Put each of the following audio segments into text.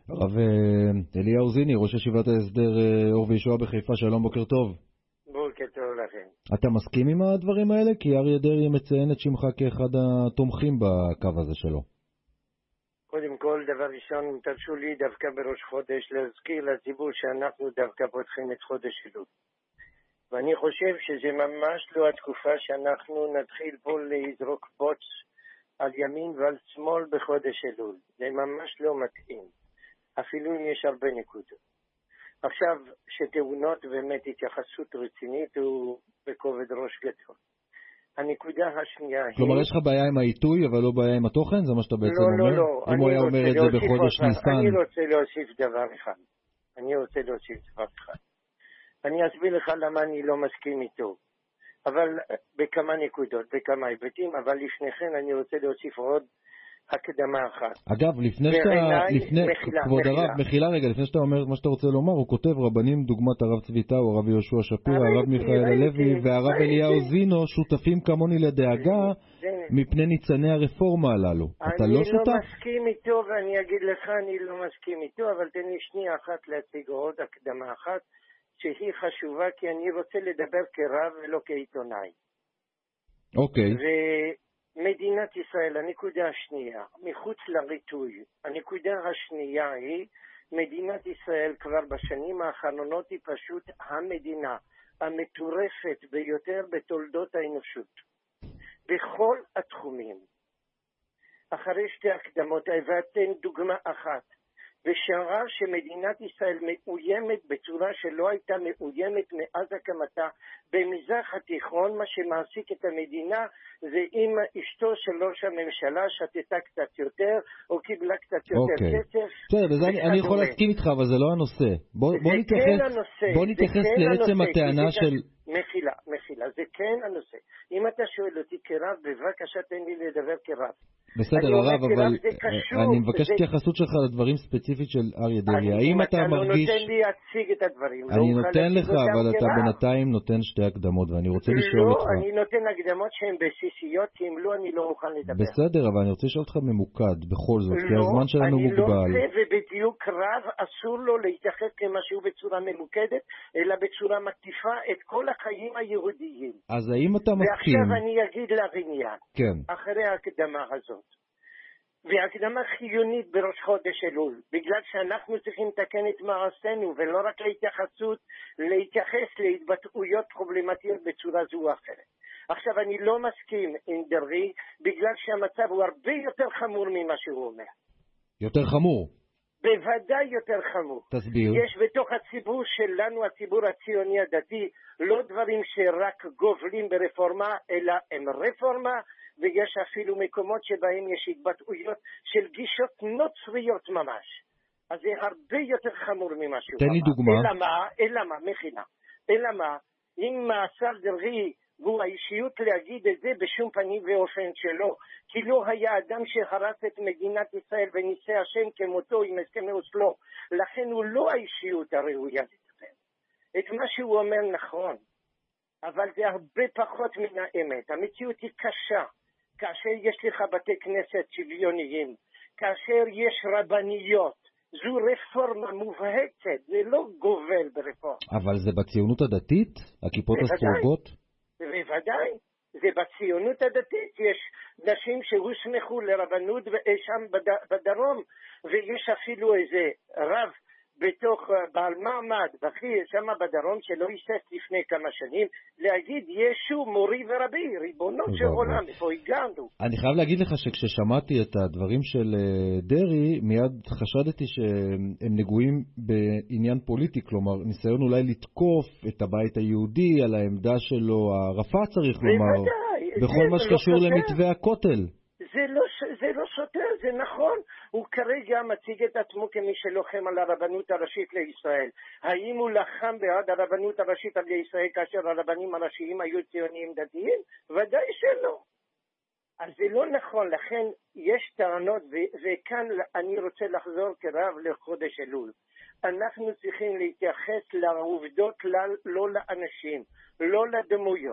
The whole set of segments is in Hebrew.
הרב אליהו זיני, ראש ישיבת ההסדר אור וישועה בחיפה, שלום, בוקר טוב. בוקר טוב לכם. אתה מסכים עם הדברים האלה? כי אריה דרעי מציין את שמך כאחד התומכים בקו הזה שלו. קודם כל, דבר ראשון, תרשו לי דווקא בראש חודש להזכיר לציבור שאנחנו דווקא פותחים את חודש אלול. ואני חושב שזה ממש לא התקופה שאנחנו נתחיל פה לזרוק בוץ על ימין ועל שמאל בחודש אלול. זה ממש לא מתאים. אפילו אם יש הרבה נקודות. עכשיו, שטעונות באמת התייחסות רצינית ובכובד ראש גדול. הנקודה השנייה היא... כלומר, יש לך בעיה עם העיתוי, אבל לא בעיה עם התוכן? זה מה שאתה בעצם אומר? לא. אם הוא היה אומר את זה בחודש ניסן... אני רוצה להוסיף דבר אחד. אני אסביר לך למה אני לא מסכים איתו. אבל בכמה נקודות, בכמה היבטים, אבל לפני כן אני רוצה להוסיף עוד הקדמה אחת. אגב, כבוד הרב, מחילה רגע, לפני שאתה אומר מה שאתה רוצה לומר, הוא כותב רבנים דוגמת הרב צביטאו, הרב יהושע שפירא, הרב מיכאל הלוי והרב אליהו זינו שותפים כמוני לדאגה מפני ניצני הרפורמה הללו. אתה לא שותף? אני לא מסכים איתו, ואני אגיד לך אני לא מסכים איתו, אבל תן לי שנייה אחת להציג עוד הקדמה אחת שהיא חשובה, כי אני רוצה לדבר כרב ולא כעיתונאי. אוקיי. מדינת ישראל, הנקודה השנייה, מחוץ לריטוי, הנקודה השנייה היא, מדינת ישראל כבר בשנים האחרונות היא פשוט המדינה המטורפת ביותר בתולדות האנושות. בכל התחומים. אחרי שתי הקדמות, הבאתם דוגמה אחת, ושערה שמדינת ישראל מאוימת בצורה שלא הייתה מאוימת מאז הקמתה במזרח התיכון. מה שמעסיק את המדינה זה אם אשתו של ראש הממשלה שתתה קצת יותר או קיבלה קצת יותר כסף. בסדר, אני יכול להסכים איתך, אבל זה לא הנושא. בוא נתייחס לעצם הטענה של... מחילה, זה כן הנושא. אם אתה שואל אותי כרב, בבקשה תן לי לדבר כרב. בסדר, הרב, אבל אני מבקש התייחסות שלך לדברים ספציפית של אריה דרעי. האם אתה מרגיש... אתה לא נותן לי להציג את הדברים. אני נותן לך, אבל אתה בינתיים נותן שתי הקדמות, ואני רוצה לשאול אותך. לא, אני נותן הקדמות שהן בסיסיות, כי אם לא, אני לא מוכן לדבר. בסדר, אבל אני רוצה לשאול אותך ממוקד, בכל זאת, כי הזמן שלנו מוגבל. לא, אני לא רוצה, ובדיוק רב אסור לו להתייחס כמשהו בצורה ממוקדת, אלא בצורה מקיפה את כל החיים היהודיים. אז האם אתה מסכים? ועכשיו אני אגיד לעניין. כן. אחרי ההקדמה הזאת. והקדמה חיונית בראש חודש אלול, בגלל שאנחנו צריכים לתקן את מעשינו, ולא רק להתייחס להתבטאויות פרובלמטיות בצורה זו או אחרת. עכשיו, אני לא מסכים עם דרעי, בגלל שהמצב הוא הרבה יותר חמור ממה שהוא אומר. יותר חמור? בוודאי יותר חמור. תסביר. יש בתוך הציבור שלנו, הציבור הציוני הדתי, לא דברים שרק גובלים ברפורמה, אלא הם רפורמה, ויש אפילו מקומות שבהם יש התבטאויות של גישות נוצריות ממש. אז זה הרבה יותר חמור ממה שהוא אמר. תן לי דוגמה. אלא מה, אם השר דרעי והוא האישיות להגיד את זה בשום פנים ואופן שלו, כי לא היה אדם שהרס את מדינת ישראל וניסה השם כמותו עם הסכמי אוסלו, לכן הוא לא האישיות הראויה לדבר. את מה שהוא אומר נכון, אבל זה הרבה פחות מן האמת. המציאות היא קשה. כאשר יש לך בתי כנסת שוויוניים, כאשר יש רבניות, זו רפורמה מובהקת, זה לא גובל ברפורמה. אבל זה בציונות הדתית? הכיפות הסרוגות? בוודאי, זה בציונות הדתית. יש נשים שהוסמכו לרבנות שם בדרום, ויש אפילו איזה רב בתוך בעל מעמד בכי שם בדרום שלא היסס לפני כמה שנים להגיד ישו מורי ורבי, ריבונות של עולם, איפה הגענו. אני חייב להגיד לך שכששמעתי את הדברים של דרעי מיד חשדתי שהם נגועים בעניין פוליטי, כלומר ניסיון אולי לתקוף את הבית היהודי על העמדה שלו הרפה, צריך לומר, בכל מה שקשור למתווה הכותל. זה לא סותר, זה נכון. הוא כרגע מציג את עצמו כמי שלוחם על הרבנות הראשית לישראל. האם הוא לחם בעד הרבנות הראשית לישראל כאשר הרבנים הראשיים היו ציוניים דתיים? ודאי שלא. אז זה לא נכון, לכן יש טענות, וכאן אני רוצה לחזור כרב לחודש אלול. אנחנו צריכים להתייחס לעובדות, לא לאנשים, לא לדמויות.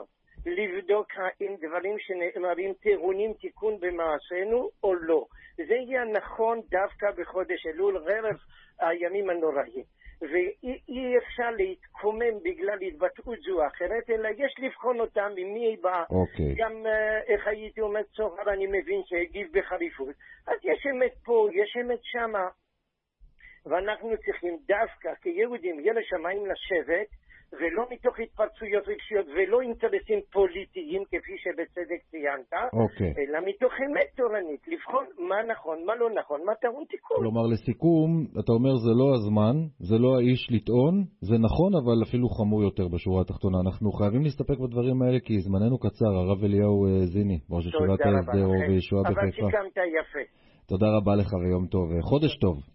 לבדוק האם דברים שנאמרים טעונים תיקון במעשינו או לא. זה יהיה נכון דווקא בחודש אלול, ערב הימים הנוראים. ואי אפשר להתקומם בגלל התבטאות זו או אחרת, אלא יש לבחון אותם ממי היא באה. גם איך הייתי אומר צוהר, אני מבין שהגיב בחריפות. אז יש אמת פה, יש אמת שמה. ואנחנו צריכים דווקא כיהודים יהיה לשמיים לשבת, ולא מתוך התפרצויות רגשיות ולא אינטרסים פוליטיים כפי שבצדק ציינת, אלא מתוך אמת תורנית, לבחון מה נכון, מה לא נכון, מה טעון תיקון. כלומר, לסיכום, אתה אומר זה לא הזמן, זה לא האיש לטעון, זה נכון, אבל אפילו חמור יותר בשורה התחתונה. אנחנו חייבים להסתפק בדברים האלה כי זמננו קצר. הרב אליהו זיני, ראש ישיבת ההסדר וישועה בחיפה. אבל סיכמת יפה. תודה רבה לך ויום טוב. חודש טוב.